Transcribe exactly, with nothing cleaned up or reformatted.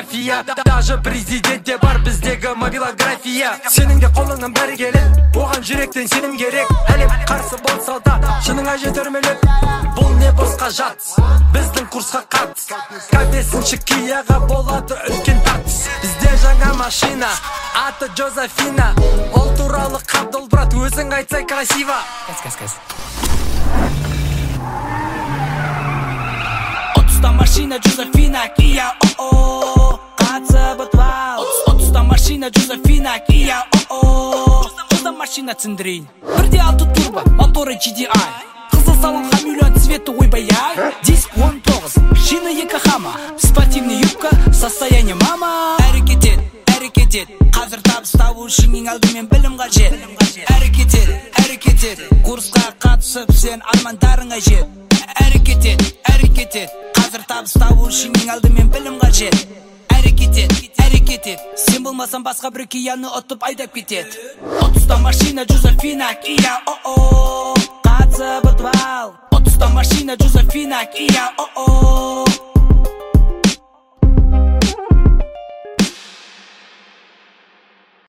мафия. Даже президентте бар біздегі мобилография. Сенің де қолыңнан бәрі келет, оған жүректен сенім керек. Әлем қарсы болса да шыныңа жетермелеп, бұл не босқа жат, біздің курсқа қат. Кәбесінші кияға болады үлкен тартыс. Бізде жаңа машина, аты Джозефина. Ол туралы қабдол брат, өзің айтсай красиво. Кәс-кәс-кәс. Отызда машина Джозефина, Кия, о-о, қатсы бұтвал. Отызда машина Джозефина, Кия, о-о, отызда машина циндрин. Бірде алты турбо, моторы джи ди ай. Қызыл салонға миллион цветі ойбай-ай. Диск он тоғыз, шина екі хама. Спортивный юбка, состояние мама. Әрекет ет, әрекет ет, қазір табыс табу үшін ең алдымен білім қажет. Әрекет ет, әрекет ет, курсқа қатысып сен армандарыңа жет. Әрекет ет, әрекет ет, қазір табыс табу үшін ең алдымен білім қажет. Әрекет ет, әрекет ет, сен болмасам басқа бір кияны ұтып айдап кетет. Отызда машина Джозефина, Кия, о-о, қатсы бұтвал. Отызда машина Джозефина, Кия, о-о.